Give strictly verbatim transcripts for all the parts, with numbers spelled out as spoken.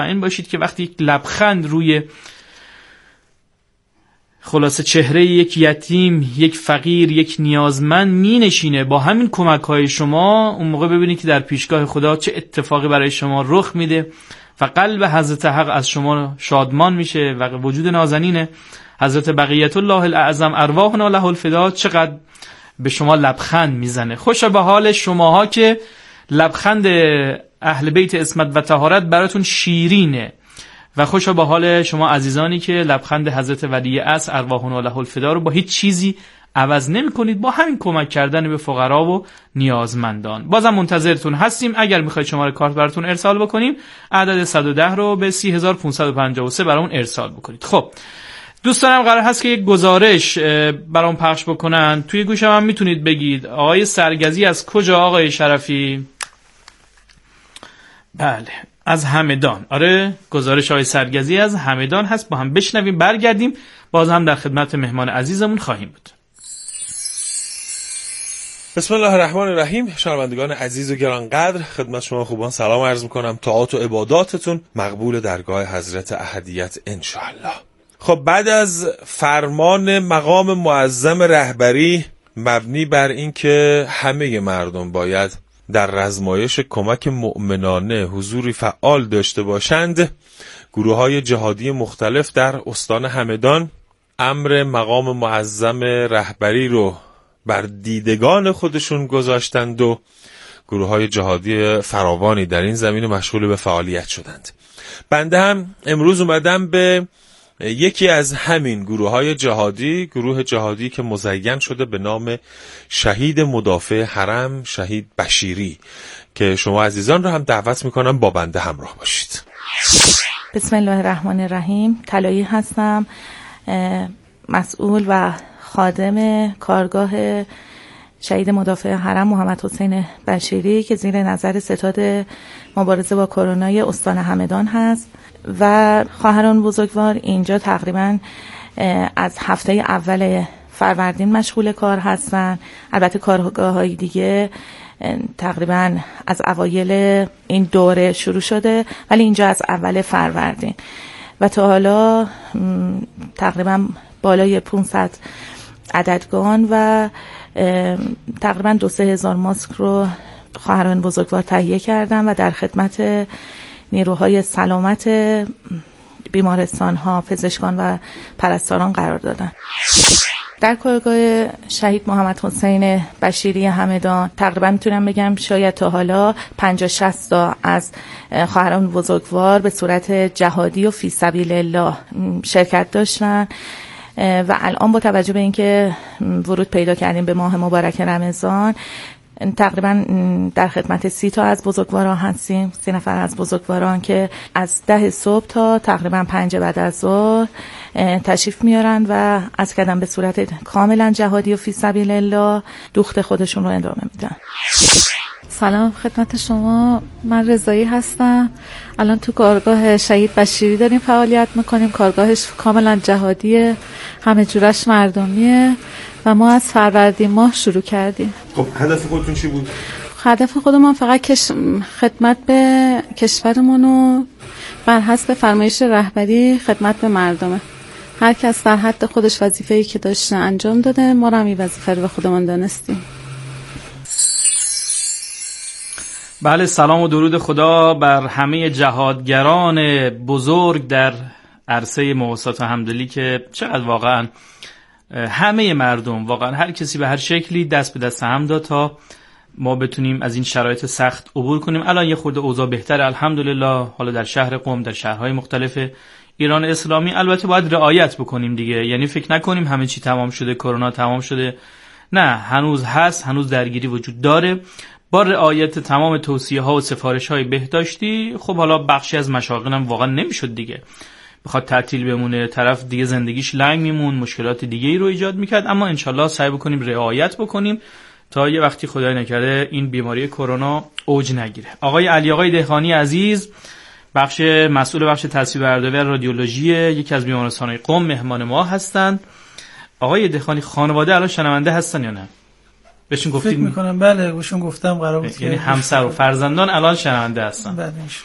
این باشید که وقتی یک لبخند روی خلاصه چهره یک یتیم، یک فقیر، یک نیازمند می نشینه با همین کمک‌های شما، اون موقع ببینید که در پیشگاه خدا چه اتفاقی برای شما رخ میده و قلب حضرت حق از شما شادمان میشه و وجود نازنین حضرت بقیت الله الاعظم ارواحنا له الفدا چقدر به شما لبخند میزنه. خوشا به حال شماها که لبخند اهل بیت عصمت و طهارت براتون شیرینه و خوشا به حال شما عزیزانی که لبخند حضرت ولی عصر ارواحنا له الفدا رو با هیچ چیزی عوض نمی کنید، با همین کمک کردن به فقرا و نیازمندان. بازم منتظرتون هستیم. اگر میخواید شماره کارت براتون ارسال بکنیم، عدد صد و ده رو به سی هزار و پانصد و پنجاه و سه برامون ارسال بکنید. خب دوستانم قرار هست که یک گزارش برام پخش بکنن. توی گوشم هم میتونید بگید آقای سرگزی از کجا آقای شرفی؟ بله از همدان. آره گزارش آقای سرگزی از همدان هست. با هم بشنویم برگردیم باز هم در خدمت مهمان عزیزمون خواهیم بود. بسم الله الرحمن الرحیم. شنوندگان عزیز و گرانقدر، خدمت شما خوبان سلام عرض میکنم. طاعات و عباداتتون مقبول درگاه حضرت احدیت انشاءالله. خب بعد از فرمان مقام معظم رهبری مبنی بر این که همه مردم باید در رزمایش کمک مؤمنانه حضوری فعال داشته باشند، گروه‌های جهادی مختلف در استان همدان امر مقام معظم رهبری رو بر دیدگان خودشون گذاشتند و گروه‌های جهادی فراوانی در این زمینه مشغول به فعالیت شدند. بنده هم امروز اومدم به یکی از همین گروه‌های جهادی، گروه جهادی که مزین شده به نام شهید مدافع حرم، شهید بشیری، که شما عزیزان رو هم دعوت میکنم با بنده همراه باشید. بسم الله الرحمن الرحیم. طلایی هستم، مسئول و خادم کارگاه شهید مدافع حرم محمد حسین بشیری که زیر نظر ستاد مبارزه با کرونا استان همدان هست و خواهران بزرگوار اینجا تقریبا از هفته اول فروردین مشغول کار هستن. البته کارگاه‌های دیگه تقریبا از اوایل این دوره شروع شده ولی اینجا از اول فروردین و تا حالا تقریبا بالای پانصد عددگان و تقریبا دو سه هزار ماسک رو خواهران بزرگوار تهیه کردن و در خدمت نیروهای سلامت بیمارستان ها، پزشکان و پرستاران قرار دادن. در کارگاه شهید محمد حسین بشیری همدان تقریبا میتونم بگم شاید تا حالا پنجاه شصت تا از خواهران بزرگوار به صورت جهادی و فی سبیل الله شرکت داشتن و الان با توجه به اینکه ورود پیدا کردیم به ماه مبارک رمضان تقریبا در خدمت سی تا از بزرگواران هستیم، سی نفر از بزرگواران که از ده صبح تا تقریبا پنج بعد از ظهر تشریف میارن و از کردن به صورت کاملا جهادی و فی سبیل الله دوخت خودشون رو ادامه میدن. سلام خدمت شما، من رضایی هستم. الان تو کارگاه شهید بشیری داریم فعالیت میکنیم. کارگاهش کاملا جهادیه، همه جورش مردمیه و ما از فروردین ماه شروع کردیم. خب هدف خودتون چی بود؟ هدف خودمون فقط کش... خدمت به کشورمون و بر حسب فرمایش رهبری خدمت به مردمه. هر کس در حد خودش وظیفه‌ای که داشته انجام داده، ما هم این وظیفه رو به خودمون دانستیم. بله، سلام و درود خدا بر همه جهادگران بزرگ در عرصه مواسات و همدلی که چقدر واقعا همه مردم، واقعا هر کسی به هر شکلی دست به دست هم داد تا ما بتونیم از این شرایط سخت عبور کنیم. الان یه خورده اوضاع بهتره الحمدلله، حالا در شهر قم، در شهرهای مختلف ایران اسلامی. البته باید رعایت بکنیم دیگه، یعنی فکر نکنیم همه چی تمام شده، کرونا تمام شده، نه، هنوز هست، هنوز درگیری وجود داره. با رعایت تمام توصیه ها و سفارش های بهداشتی، خب حالا بخشی از مشاغل هم واقعا نمیشد دیگه، بخواد تعطیل بمونه، طرف دیگه زندگیش لنگ میمون، مشکلات دیگه ای رو ایجاد میکرد. اما انشالله سعی بکنیم رعایت بکنیم تا یه وقتی خدای نکرده این بیماری کرونا اوج نگیره. آقای علی آقای دهقانی عزیز، بخش مسئول بخش تصویربرداری و رادیولوژی یکی از بیمارستان‌های قم مهمان ما هستند. آقای دهقانی خانواده الان شنونده هستن یا نه؟ بهشون گفتید؟ فکر میکنم بله، بهشون گفتم قرار بود، یعنی همسر و فرزندان الان شنونده هستن. بله.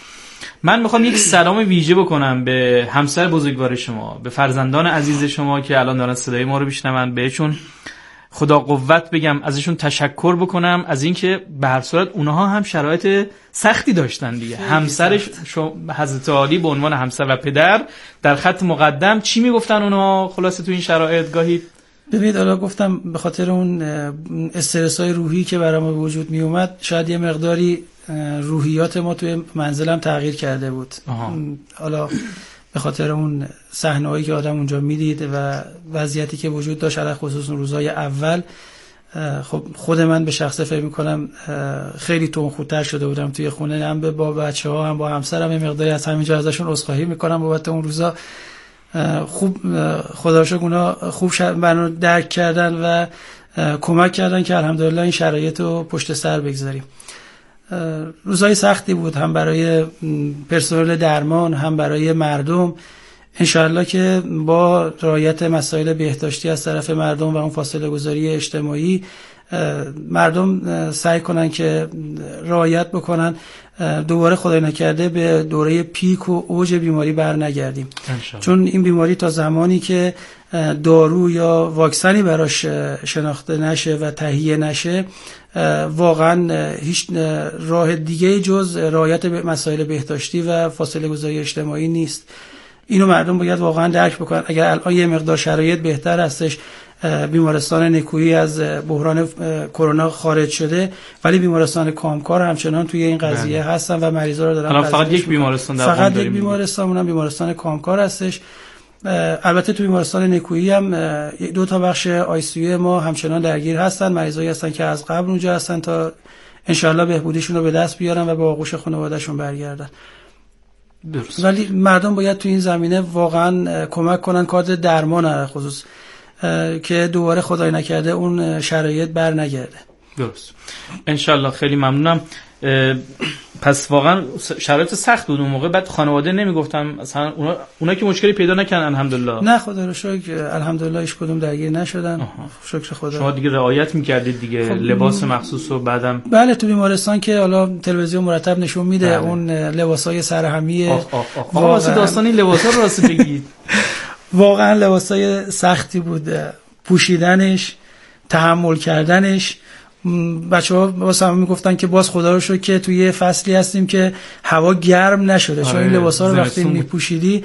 من میخوام یک سلام ویژه بکنم به همسر بزرگوار شما، به فرزندان عزیز شما که الان دارن صدای ما رو میشنون، بهشون خدا قوت بگم، ازشون تشکر بکنم از اینکه به هر صورت اونها هم شرایط سختی داشتن دیگه. همسرش حضرت عالی به عنوان همسر و پدر در خط مقدم، چی میگفتن اونها خلاصه تو این شرایط؟ گاهی ببینید حالا گفتم به خاطر اون استرس‌های روحی که برام به وجود می اومد، شاید یه مقداری روحیات ما توی منزلم تغییر کرده بود. حالا به خاطر اون صحنه‌هایی که آدم اونجا میدید و وضعیتی که وجود داشت، علاوه خصوص روزهای اول، خب خود من به شخصه فکر می‌کنم خیلی تندخوتر شده بودم توی خونه، هم با بچه‌ها هم با همسرم. یه مقداری از همینجا ازشون عذرخواهی می‌کنم بابت اون روزا. خوب خدا رو شکر اونا خوب منو درک کردن و کمک کردن که الحمدلله این شرایط رو پشت سر بگذاریم. روزهای سختی بود، هم برای پرسنل درمان هم برای مردم. انشاءالله که با رعایت مسائل بهداشتی از طرف مردم و اون فاصله گذاری اجتماعی، مردم سعی کنن که رعایت بکنن، دوباره خدای نکرده به دوره پیک و اوج بیماری بر نگردیم. چون این بیماری تا زمانی که دارو یا واکسنی براش شناخته نشه و تهیه نشه، واقعا هیچ راه دیگه جز رعایت مسائل بهداشتی و فاصله گذاری اجتماعی نیست. اینو مردم باید واقعا درک بکنن. اگر الان یه مقدار شرایط بهتر هستش، بیمارستان نکویی از بحران کرونا خارج شده، ولی بیمارستان کامکار همچنان توی این قضیه بله. هستن و مریضا رو دارن. الان فقط یک بیمارستان در فقط یک بیمارستان، اونم بیمارستان کامکار هستش. البته تو بیمارستان نکویی هم دو تا بخش آی سی یو ما همچنان درگیر هستن، مریضایی هستن که از قبل اونجا هستن تا انشالله بهبودیشون رو به دست بیارن و به آغوش خانواده‌شون برگردن. درست. ولی مردم باید تو این زمینه واقعا کمک کنن، کادر درمان علاوه خصوص که دوباره خدای نکرده اون شرایط بر نگرده. درست. انشالله. خیلی ممنونم. پس واقعا شرایط سخت بود اون موقع. بعد خانواده نمیگفتم مثلا اونا اونا که مشکلی پیدا نکردن الحمدلله؟ نه خدا رو شکر الحمدلله هیچ کدوم درگیر نشدن. آها. شکر خدا. شما دیگه رعایت میکردید دیگه، خب لباس مخصوص و بعدم بله تو بیمارستان که حالا تلویزیون مرتب نشون میده بله. اون لباسای سرهمی واسه داستانی لباسا رو راست بگید واقعا لباسای سختی بود پوشیدنش، تحمل کردنش. بچه‌ها واسه هم میگفتن که باز خدا رو شکر که توی فصلی هستیم که هوا گرم نشده. آره. چون این لباسا رو وقتی میپوشیدی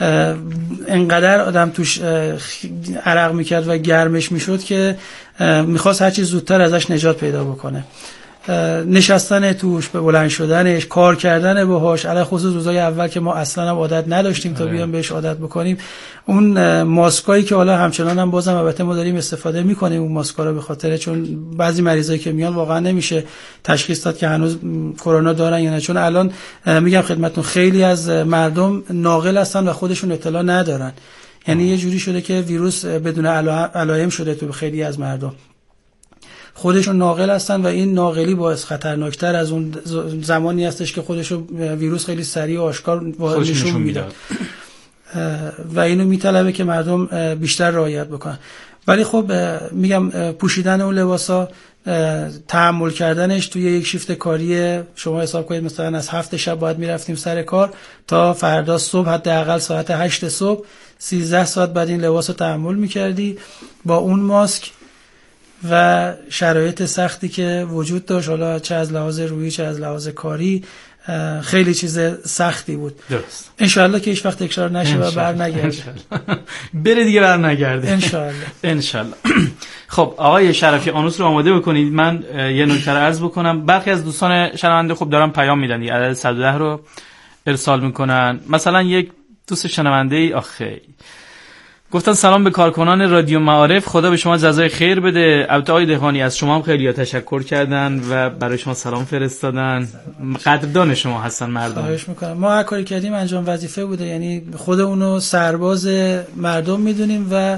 انقدر آدم توش عرق میکرد و گرمش میشد که میخواست هرچی زودتر ازش نجات پیدا بکنه. نشستن توش، به بلند شدنش، کار کردن باهاش، علاوه خصوص روزای اول که ما اصلا هم عادت نداشتیم تا بیام بهش عادت بکنیم. اون ماسکایی که حالا همچنان هم بازم البته ما داریم استفاده میکنیم اون ماسکا رو، به خاطر چون بعضی مریضایی که میان واقعا نمیشه تشخیص داد که هنوز کرونا دارن یا نه. چون الان میگم خدمتتون خیلی از مردم ناقل هستن و خودشون اطلاع ندارن. یعنی یه جوری شده که ویروس بدون علائم شده تو خیلی از مردم، خودشون ناقل هستن و این ناقلی باعث خطرناکتر از اون زمانی هستش که خودشو ویروس خیلی سریع و آشکار نشون میده و اینو میطلبه که مردم بیشتر رعایت بکنن. ولی خب میگم پوشیدن اون لباسا، تحمل کردنش توی یک شیفت کاری، شما حساب کنید مثلا از هفت شب باید میرفتیم سر کار تا فردا صبح حداقل ساعت هشت صبح سیزده ساعت بعد این لباس رو تحمل میکردی با اون ماسک و شرایط سختی که وجود داشت، حالا چه از لحاظ روحی چه از لحاظ کاری. خیلی چیز سختی بود. درست. انشالله که هیچ وقت تکرار نشه و بر نگرده. بره دیگه بر نگرده. انشالله. انشالله. خب آقای شرفی آنوس رو آماده بکنید. من یه نکته رو عرض بکنم. برخی از دوستان شنونده خب دارن پیام میدن دیگه، عدد صد و ده رو ارسال میکنن. مثلا یک دوست شنونده ای آخه گفتن سلام به کارکنان رادیو معارف، خدا به شما جزای خیر بده. البته آقای دهقانی از شما هم خیلی تشکر کردن و برای شما سلام فرستادن. قدردان شما هستن مردم. خواهش میکنم. ما هر کاری کردیم انجام وظیفه بوده، یعنی خود اونو سرباز مردم میدونیم و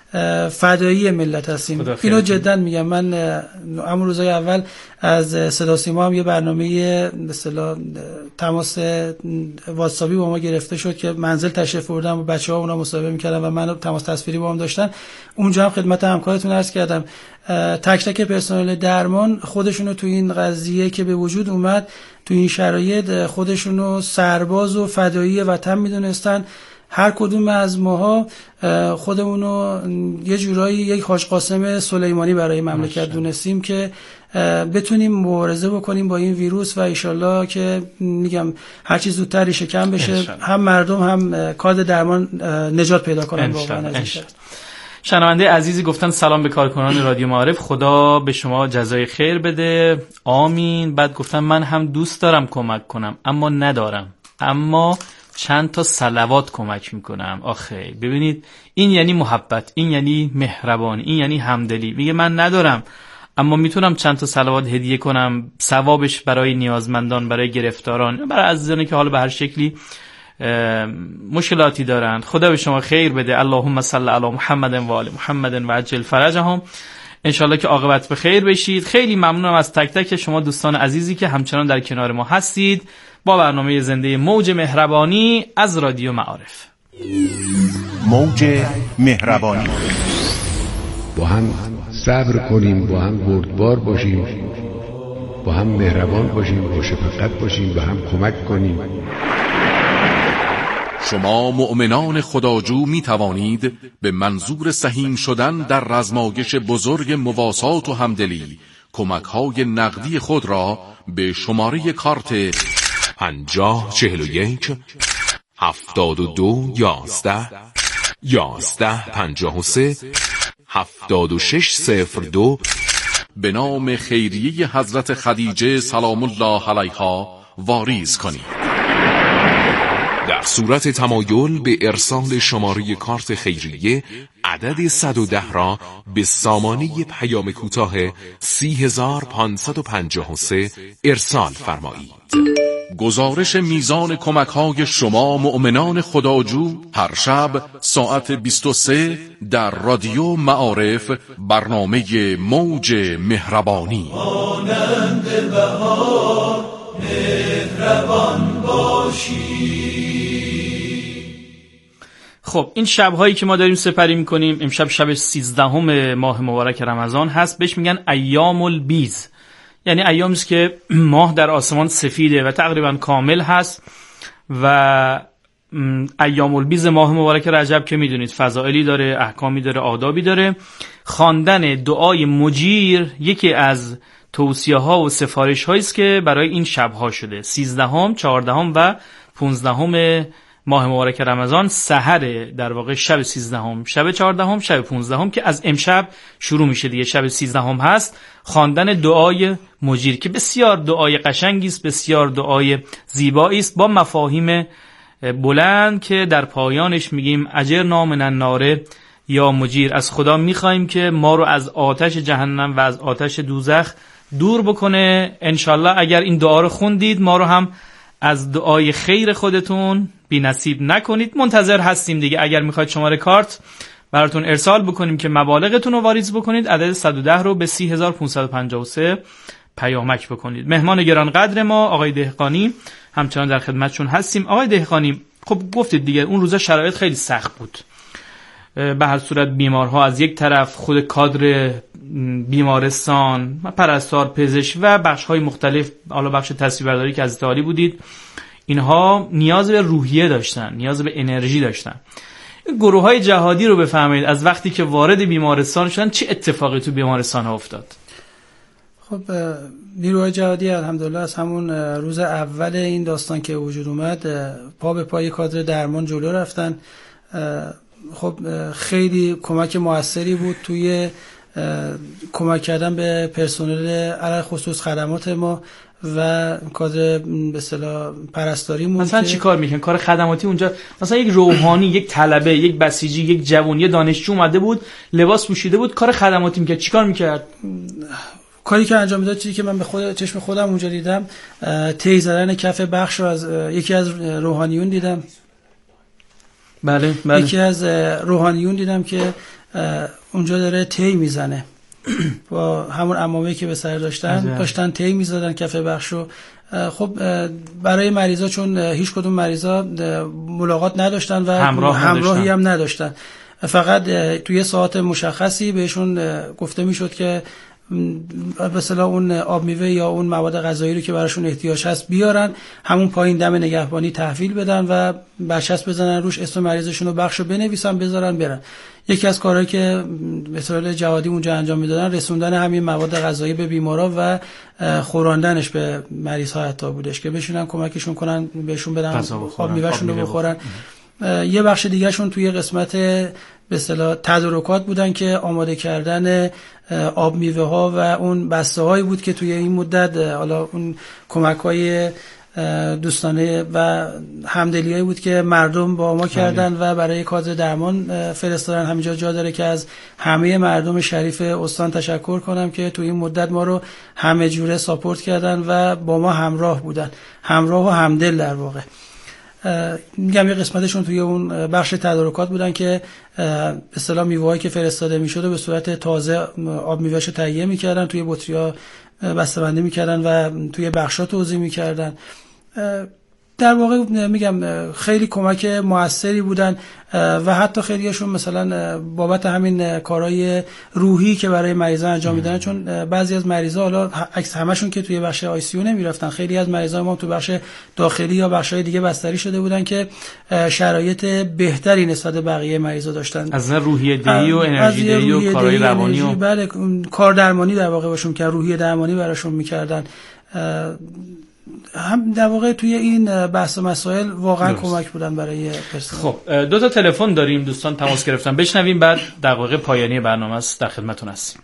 فدایی ملت هستیم. اینو جدا میگم. من همون روزای اول از صدا سیما هم یه برنامه به اصطلاح تماس واتساپی با ما گرفته شد که منزل تشریف بردم و بچه‌ها اونا مصاحبه می‌کردن و من تماس تصویری با هم داشتن. اونجا هم خدمت همکارتون عرض کردم تک تک پرسنل درمان خودشونو تو این قضیه که به وجود اومد، تو این شرایط خودشونو سرباز و فدایی وطن میدونستن. هر کدوم از ماها خودمونو یه جورایی یک حاج قاسم سلیمانی برای مملکت دونستیم که بتونیم مبارزه بکنیم با این ویروس و انشالله که میگم هر چیز زودتر ریشه کم بشه، هم مردم هم کادر درمان نجات پیدا کنن واقعا از این شر. شنونده عزیزی گفتن سلام به کارکنان رادیو معارف، خدا به شما جزای خیر بده، آمین. بعد گفتن من هم دوست دارم کمک کنم اما ندارم، اما چند تا صلوات کمک میکنم. آخه ببینید این یعنی محبت، این یعنی مهربانی، این یعنی همدلی. میگه من ندارم اما میتونم چند تا صلوات هدیه کنم، ثوابش برای نیازمندان، برای گرفتاران، برای عزیزانی که حالا به هر شکلی مشکلاتی دارن. خدا به شما خیر بده. اللهم صل علی محمد و آل محمد و عجل فرجهم. انشالله که عاقبت به خیر بشید. خیلی ممنونم از تک تک شما دوستان عزیزی که همچنان در کنار ما هستید با برنامه زنده موج مهربانی از رادیو معارف. موج مهربانی. با هم صبر کنیم، با هم بردبار باشیم، با هم مهربان باشیم، با شفقت باشیم، با هم کمک کنیم. شما مؤمنان خداجو می توانید به منظور سهیم شدن در رزمایش بزرگ مواسات و همدلی کمک‌های نقدی خود را به شماره کارت پنجاه چهل و یک هفتاد و دو یازده یازده پنجاه و سه هفتاد و شش صفر دو به نام خیریه حضرت خدیجه سلام الله علیها واریز کنید. در صورت تمایل به ارسال شماره کارت خیریه عدد صد و ده را به سامانه پیام کوتاه سی هزار پانصد و پنجاه و سه ارسال فرمایید. گزارش میزان کمک‌های شما مؤمنان خداجو هر شب ساعت بیست و سه در رادیو معارف، برنامه موج مهربانی. مانند بهار مهربان باشی. خب این شب‌هایی که ما داریم سپری می‌کنیم، امشب شب سیزدهم ماه مبارک رمضان هست، بهش میگن ایام البیض، یعنی ایامی است که ماه در آسمان سفیده و تقریبا کامل هست. و ایام البیض ماه مبارک رجب که میدونید فضائلی داره، احکامی داره، آدابی داره. خواندن دعای مجیر یکی از توصیه ها و سفارش هایی است که برای این شب ها شده. سیزدهم، چهاردهم و پونزدهم ماه مبارک رمضان، سحر در واقع شب سیزدهم، شب چهاردهم، شب پونزدهم که از امشب شروع میشه دیگه. شب سیزدهم هست خواندن دعای مجیر که بسیار دعای قشنگی است، بسیار دعای زیبایی است با مفاهیم بلند که در پایانش میگیم اجرنا من النار یا مجیر. از خدا میخوایم که ما رو از آتش جهنم و از آتش دوزخ دور بکنه. انشالله اگر این دعا رو خوندید ما رو هم از دعای خیر خودتون بی نصیب نکنید. منتظر هستیم دیگه. اگر میخواید شماره کارت براتون ارسال بکنیم که مبالغتون رو واریز بکنید، عدد صد و ده رو به سی هزار و پانصد و پنجاه و سه پیامک بکنید. مهمان گرانقدر ما آقای دهقانی همچنان در خدمتشون هستیم. آقای دهقانی خب گفتید دیگه اون روزا شرایط خیلی سخت بود. به هر صورت بیمارها از یک طرف، خود کادر بیمارستان، پرستار، پزشک و بخش‌های مختلف، حالا بخش تصویربرداری که از تعالی بودید، اینها نیاز به روحیه داشتن، نیاز به انرژی داشتن. گروه‌های جهادی رو بفهمید از وقتی که وارد بیمارستان شدن چه اتفاقی تو بیمارستان ها افتاد؟ خب نیروهای جهادی الحمدلله از همون روز اول این داستان که وجود اومد پا به پای کادر درمان جلو رفتن. خب خیلی کمک موثری بود توی کمک کردن به پرسنل علی خصوص خدمات ما و کادر به اصطلاح پرستاریمون. مثلا چی کار میکنن؟ کار خدماتی اونجا مثلا یک روحانی، یک طلبه، یک بسیجی، یک جوان، یک دانشجو اومده بود لباس پوشیده بود کار خدماتی میکرد، چیکار میکرد؟ کاری که انجام میداد، چیزی که من به خود چشم خودم اونجا دیدم، تیز زدن کف بخش رو از یکی از روحانیون دیدم. بله بله. یکی از روحانیون دیدم که اونجا داره تی میزنه با همون عمامه‌ای که به سر داشتن داشتن تی میزدن کف بخشو. خب برای مریضا چون هیچ کدوم مریضا ملاقات نداشتن و همراه همراهی هم نداشتن، فقط توی ساعت مشخصی بهشون گفته میشد که به اصطلاح اون آب میوه یا اون مواد غذایی رو که براشون احتیاج هست بیارن، همون پایین دم نگهبانی تحویل بدن و برچسب بزنن روش، اسم مریضشون رو بخشو بنویسن بذارن برن. یکی از کارهایی که به اصطلاح جهادی اونجا انجام میدادن رسوندن همین مواد غذایی به بیمارا و خوراندنش به مریض ها حتی بودش که بشونن کمکشون کنن، بهشون بدن آب میوهشون رو بخورن. یه بخش دیگه شون توی قسمت به اصطلاح تدارکات بودن که آماده کردن آب میوه ها و اون بسته هایی بود که توی این مدت حالا اون کمک های دوستانه و همدلیایی بود که مردم با ما کردن و برای کادر درمان فرستادن. همینجا جا داره که از همه مردم شریف استان تشکر کنم که توی این مدت ما رو همه جوره ساپورت کردن و با ما همراه بودن، همراه و همدل در واقع. میگم یه قسمتشون توی اون بخش تدارکات بودن که به اصطلاح میوه‌هایی که فرستاده میشد به صورت تازه آب میوه‌شو تهیه میکردن، توی بطری‌ها بسته‌بندی میکردن و توی بخشا توزیع میکردن. در واقع میگم خیلی کمک موثری بودن و حتی خیلیاشون مثلا بابت همین کارهای روحی که برای مریضا انجام میدن، چون بعضی از مریضا حالا عکس همشون که توی بخش آی سی یو نمیرفتن، خیلی از مریضا ما تو بخش داخلی یا بخشای دیگه بستری شده بودن که شرایط بهتری نسبت به بقیه مریضا داشتن، از روحیه دهی و انرژی دهی و کارهای روانی و بله کار درمانی در واقع باشون که روحیه درمانی براشون میکردن. هم در واقع توی این بحث و مسائل واقعا درست. کمک بودن برای پرسنل. خب دو تا تلفن داریم، دوستان تماس گرفتن، بشنویم بعد دقایق پایانی برنامه است در خدمتتون هستیم.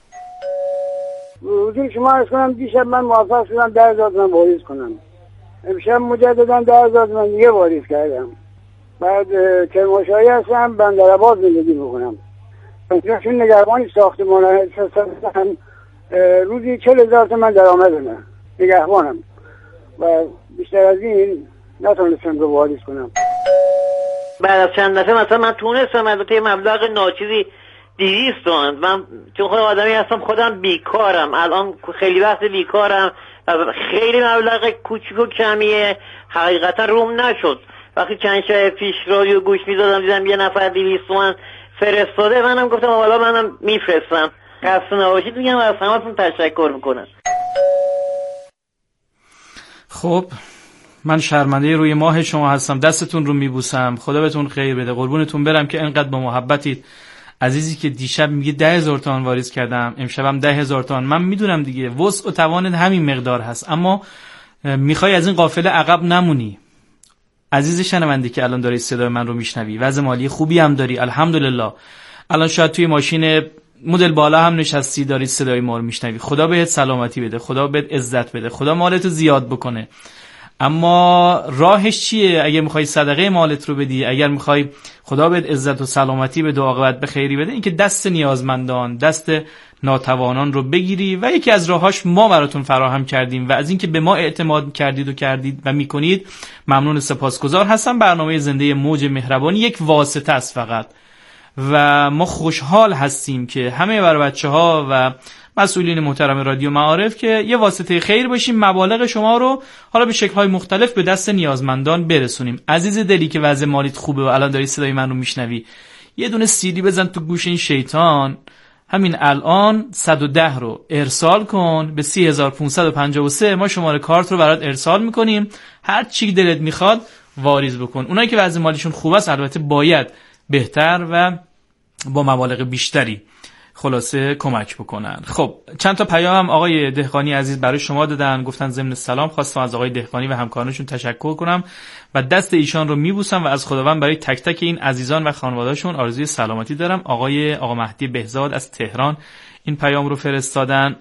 حضور شما عرض کنم دیشب من موفق شدم ده هزار تومان واریز کنم، امشب مجددا ده هزار تومان دیگه واریز کردم. بعد کرمانشاهی هستم، بندرعباس زندگی میکنم. چون نگهبانی ساختمان هستم، روزی چهل هزار تومان درآمد دارم، نگهبانم و بیشتر از این نتونستم رو واریز کنم. بعد از چند دفعه مثلا من تونستم البته یه مبلغ ناچیزی دویست تومن، من چون خودم آدمی هستم خودم بیکارم، الان خیلی وقت بیکارم و خیلی مبلغ کوچیک و کمیه، حقیقتا روم نشد. وقتی چند شب پیش رادیو گوش میدادم دیدم یه نفر دویست تومن فرستاده، منم گفتم حالا منم میفرستم. خسته نباشید میگم، از همتون تشکر میکنم. خب من شرمنده روی ماه شما هستم، دستتون رو میبوسم، خدا بهتون خیر بده، قربونتون برم که انقدر با محبتید. عزیزی که دیشب میگه ده هزار تومان واریز کردم، امشبم ده هزار تومان، من میدونم دیگه وسع و توان همین مقدار هست، اما میخوای از این قافله عقب نمونی. عزیز شنونده که الان داری صدای من رو میشنوی، وضع مالی خوبی هم داری الحمدلله، الان شاید توی ماشین مدل بالا هم نشستی داری صدای ما رو میشنوی، خدا بهت سلامتی بده، خدا بهت عزت بده، خدا مالتو زیاد بکنه. اما راهش چیه؟ اگر میخوای صدقه مالت رو بدی، اگر میخوای خدا بهت عزت و سلامتی بده و عاقبت به خیری بده، اینکه دست نیازمندان، دست ناتوانان رو بگیری و یکی از راهاش ما براتون فراهم کردیم و از اینکه به ما اعتماد کردید و کردید و میکنید ممنون سپاسگزار هستم. برنامه زنده موج مهربانی یک واسطه است فقط و ما خوشحال هستیم که همه بر بچه‌ها و مسئولین محترم رادیو معارف که یه واسطه خیر باشیم، مبالغ شما رو حالا به شکل‌های مختلف به دست نیازمندان برسونیم. عزیز دلی که وضع مالیت خوبه و الان داری صدای من رو میشنوی، یه دونه سیدی بزن تو گوش این شیطان، همین الان صد و ده رو ارسال کن به سی هزار و پانصد و پنجاه و سه، ما شماره کارت رو برات ارسال میکنیم، هر چی دلت میخواد واریز بکن. اونایی که وضع مالیشون خوب است البته باید بهتر و با مبالغ بیشتری خلاصه کمک بکنن. خب چند تا پیام هم آقای دهقانی عزیز برای شما دادن، گفتن ضمن سلام خواستم از آقای دهقانی و همکارانشون تشکر کنم و دست ایشان رو میبوسم و از خداوند برای تک تک این عزیزان و خانواده‌شون آرزوی سلامتی دارم. آقای آقا مهدی بهزاد از تهران این پیام رو فرستادن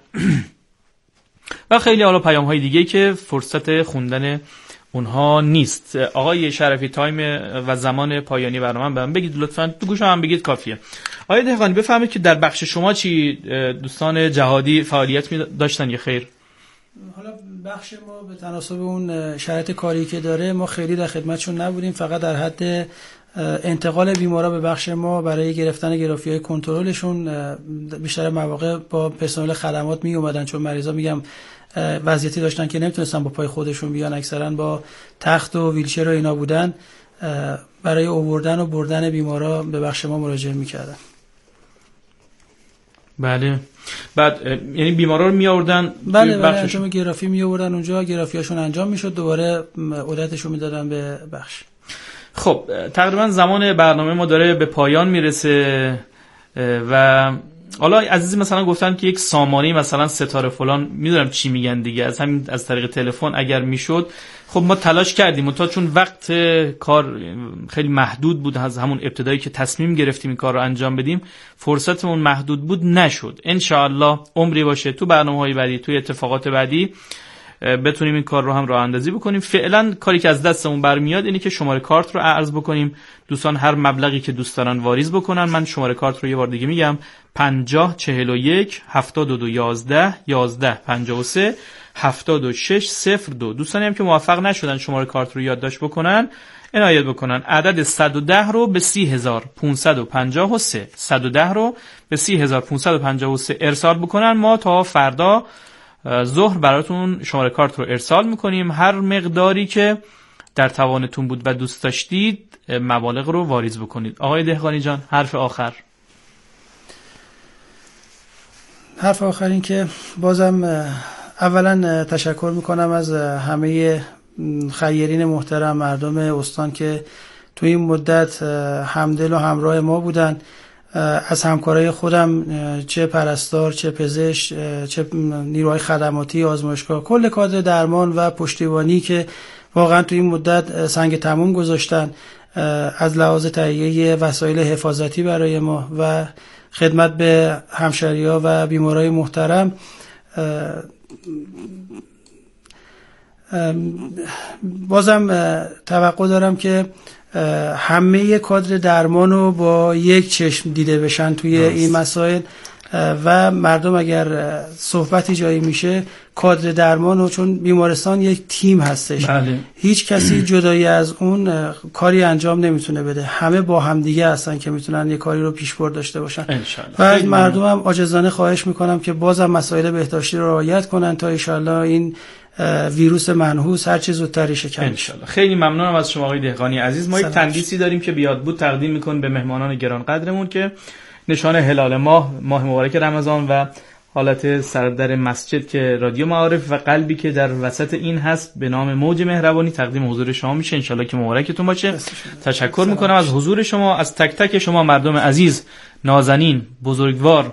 و خیلی حالا پیام های دیگه که فرصت خوندن اونها نیست. آقای شرفی تایم و زمان پایانی برنامه به من بگید لطفاً، تو گوشم هم بگید کافیه. آقای دهقانی بفرمایید که در بخش شما چی دوستان جهادی فعالیت می داشتن یا خیر؟ حالا بخش ما به تناسب اون شرایط کاری که داره ما خیلی در خدمتشون نبودیم، فقط در حد انتقال بیمارا به بخش ما برای گرفتن گرافی‌های کنترلشون بیشتر مواقع با پرسنل خدمات می اومدن، چون مریضا میگم وضعیتی داشتن که نمیتونستن با پای خودشون بیان، اکثرا با تخت و ویلچر و اینا بودن، برای آوردن و بردن بیمارا به بخش ما مراجعه میکردن. بله. بعد یعنی بیمارا رو می آوردن بله بله انجام گرافی می آوردن اونجا، گرافیاشون انجام میشد، دوباره عدتشون میدادن به بخش. خب تقریبا زمان برنامه ما داره به پایان میرسه و حالا عزیزی مثلا گفتن که یک سامانه مثلا ستاره فلان، میدونم چی میگن دیگه، از همین از طریق تلفن اگر میشد. خب ما تلاش کردیم تا چون وقت کار خیلی محدود بود، از همون ابتدایی که تصمیم گرفتیم این کار رو انجام بدیم فرصتمون محدود بود، نشد. ان شاء الله عمری باشه تو برنامه‌های بعدی، توی اتفاقات بعدی بتونیم این کار رو هم راه اندازی بکنیم. فعلا کاری که از دستمون برمیاد اینه که شماره کارت رو عرض بکنیم. دوستان هر مبلغی که دوست دارن واریز بکنن. من شماره کارت رو یه بار دیگه میگم: پنجاه چهل و یک هفتاد و دو یازده یازده پنجاه و سه هفتاد و شش صفر دو. دوستانی هم که موفق نشدن شماره کارت رو یادداشت بکنن عنایت بکنن عدد صد و ده رو به سی هزار و پانصد و پنجاه و سه صد و ده رو به سی هزار و پانصد و پنجاه و سه ارسال بکنن. ما تا فردا ظهر براتون شماره کارت رو ارسال میکنیم. هر مقداری که در توانتون بود و دوست داشتید مبالغ رو واریز بکنید. آقای دهقانی جان حرف آخر. حرف آخر این که بازم اولا تشکر میکنم از همه خیرین محترم مردم استان که تو این مدت همدل و همراه ما بودن. از همکارای خودم چه پرستار، چه پزشک، چه نیروهای خدماتی، آزمایشگاه، کل کادر درمان و پشتیبانی که واقعا تو این مدت سنگ تموم گذاشتن از لحاظ تهیه وسایل حفاظتی برای ما و خدمت به همشهری‌ها و بیمارای محترم. بازم توقع دارم که همه کادر درمان رو با یک چشم دیده بشن توی دست. این مسائل و مردم اگر صحبتی جایی میشه کادر درمان رو، چون بیمارستان یک تیم هستش، بله. هیچ کسی جدایی از اون کاری انجام نمیتونه بده، همه با هم دیگه هستن که میتونن یک کاری رو پیشبرد داشته باشن. و از مردم هم عاجزانه خواهش میکنم که بازم مسائل بهداشتی رو رعایت کنن تا ان شاءالله این ویروس منحوس هر چه زودتر شکن بشه. خیلی ممنونم از شما آقای دهقانی عزیز. ما یک تندیسی داریم که بیاد بود تقدیم میکنیم به مهمانان گرانقدرمون که نشان هلال ماه ماه مبارک رمضان و حالت سردر مسجد که رادیو معارف و قلبی که در وسط این هست به نام موج مهربانی تقدیم حضور شما میشه. انشالله که مبارکتون باشه. تشکر میکنم از حضور شما، از تک تک شما مردم عزیز، نازنین، بزرگوار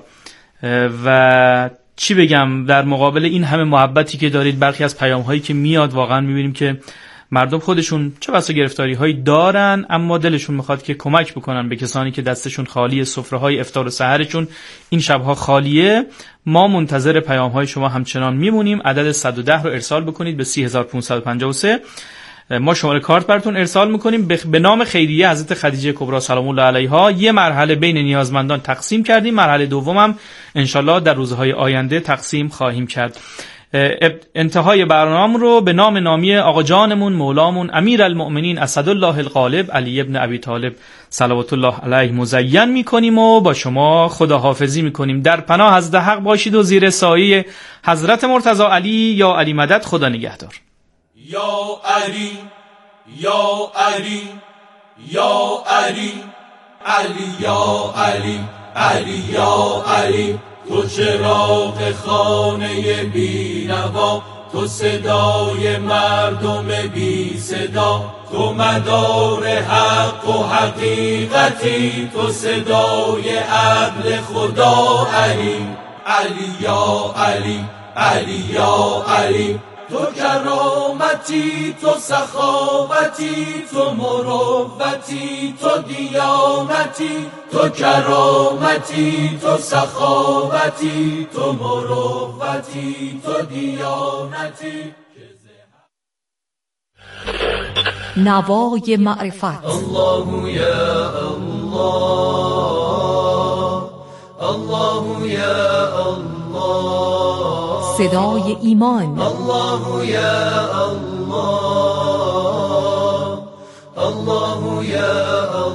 و چی بگم در مقابل این همه محبتی که دارید. برخی از پیام هایی که میاد واقعا میبینیم که مردم خودشون چه بسا گرفتاری هایی دارن اما دلشون میخواد که کمک بکنن به کسانی که دستشون خالی، سفره های افطار و سحرشون این شبها خالیه. ما منتظر پیام های شما همچنان میمونیم. عدد صد و ده رو ارسال بکنید به سی هزار و پانصد و پنجاه و سه. ما شماره کارت براتون ارسال میکنیم. به نام خیریه حضرت خدیجه کبری سلام الله علیها یه مرحله بین نیازمندان تقسیم کردیم. مرحله دومم انشالله در روزهای آینده تقسیم خواهیم کرد. انتهای برنامه رو به نام نامی آقا جانمون مولامون امیرالمؤمنین اسدالله الغالب علی ابن ابی طالب صلوات الله علیه مزین میکنیم و با شما خداحافظی میکنیم. در پناه حضرت حق باشید و زیر سایه حضرت مرتضی علی یا علی مدد. خدا نگهدار. یا علی یا علی یا علی علی یا علی علی یا علی تو چراغ خانه بینوا، تو صدای مردم بی صدا، تو مدار حق و حقیقتی، تو صدای عدل خدا. علی علی یا علی علی یا علی تو کرامتی، تو سخاوتی، تو مروتی، تو دیانتی، تو کرامتی، تو سخاوتی، تو مروتی، تو دیانتی. نوای معرفت. الله یا الله، الله یا الله، صدای ایمان. الله یا الله، الله یا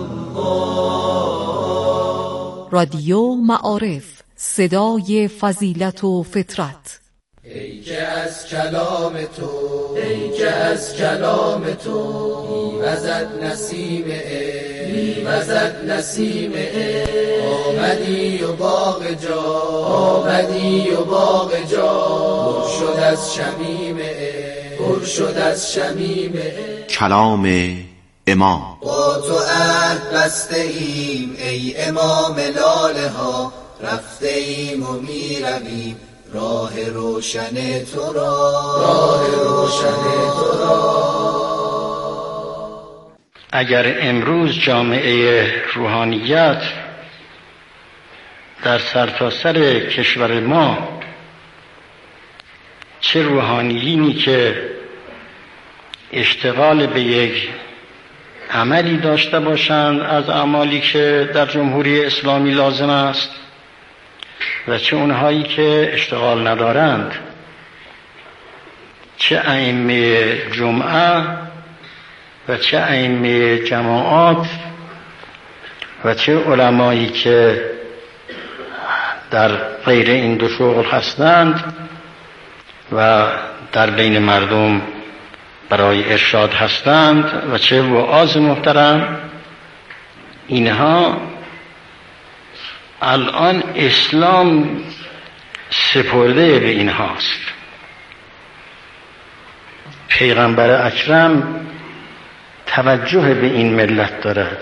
الله. رادیو معارف، صدای فضیلت و فطرت. ای که از کلام تو، ای که از کلام تو میوزد نسیم عشق، میوزد نسیم عشق. آمدی و باغ جا، آمدی و باغ جا پر شد از شمیم عشق، پر شد از شمیم عشق. کلام امام. با تو عهد بسته ایم ای امام لاله ها، رفته ایم و می رویم راه روشن تو را، راه روشن تو را. اگر امروز جامعه روحانیت در سرتاسر کشور ما، چه روحانیینی که اشتغال به یک عملی داشته باشند از اعمالی که در جمهوری اسلامی لازم است، و چه اونهایی که اشتغال ندارند، چه ائمه جمعه و چه ائمه جماعات و چه علمایی که در غیر این دو شغل هستند و در بین مردم برای ارشاد هستند و چه وعاظ محترم، اینها الان اسلام سپرده به اینهاست. پیغمبر اکرم توجه به این ملت دارد.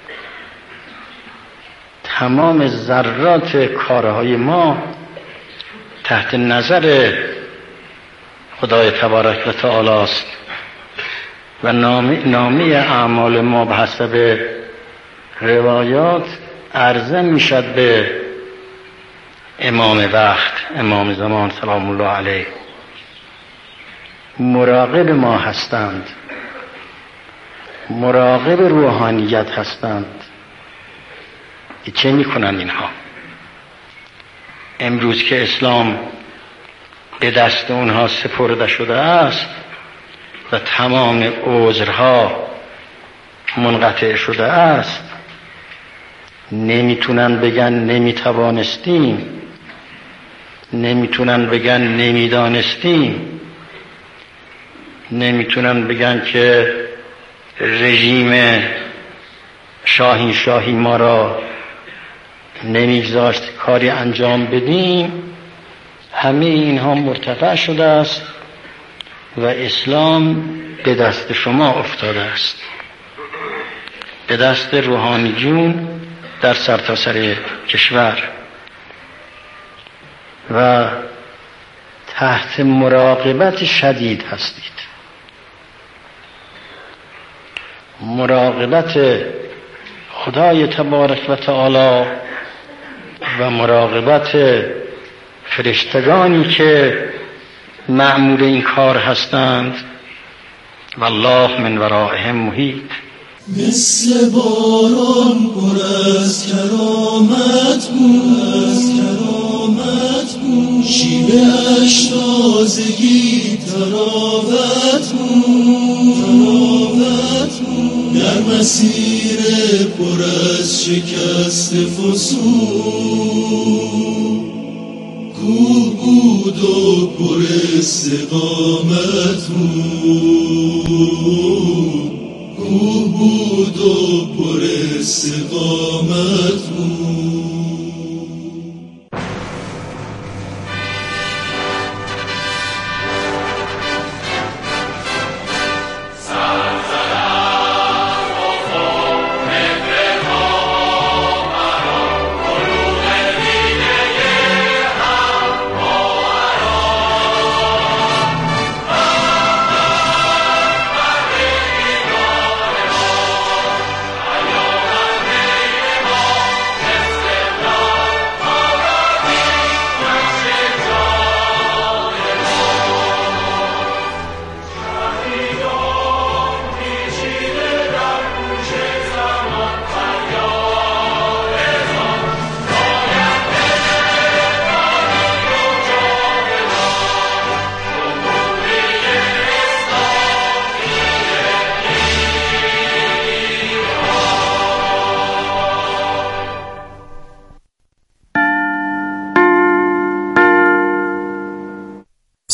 تمام ذرات کارهای ما تحت نظر خدای تبارک و تعالی است و نامه, نامه اعمال ما به حسب روایات عرضه میشد به امام وقت، امام زمان سلام الله علیه. مراقب ما هستند، مراقب روحانیت هستند. چه میکنند اینها؟ امروز که اسلام به دست اونها سپرده شده است و تمام عذرها منقطع شده است، نمیتونن بگن نمیتوانستیم، نمیتونن بگن نمیدانستیم، نمیتونن بگن که رژیم شاهین شاهی ما را نمیگذاشت کاری انجام بدیم. همه اینها مرتفع شده است و اسلام به دست شما افتاده است، به دست روحانیون در سرتاسر کشور و تحت مراقبت شدید هستید. مراقبت خدای تبارک و تعالی و مراقبت فرشتگانی که مأمور این کار هستند. والله من ورائهم محیط. مثل باران پر از کرامت بود، از کرامت بود. شیوه اش تازگی تراوت بود، تراوت بود. در مسیر پر از شکست فسون، کوه بود و پر استقامت بود، کوه بود و پر استقامت بود.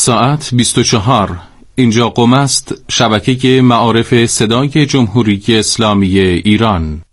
ساعت بیست و چهار. اینجا قم است، شبکه معارف صدای جمهوری اسلامی ایران.